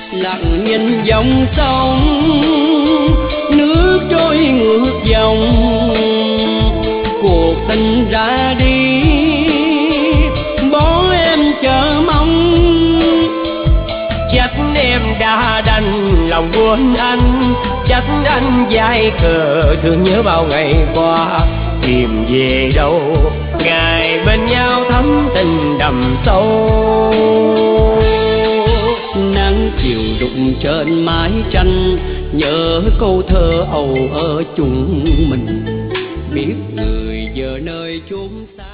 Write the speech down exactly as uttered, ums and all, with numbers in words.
lặng nhìn dòng sông nước trôi ngược dòng, cuộc tình ra đi bỏ em chờ mong. Chắc em đã đành lòng quên anh, chắc anh dại khờ thương nhớ bao ngày qua. Tìm về đâu ngày bên nhau thắm tình đậm sâu, nắng chiều rụng trên mái tranh nhớ câu thơ âu ở chung mình. Biết người giờ nơi chốn xa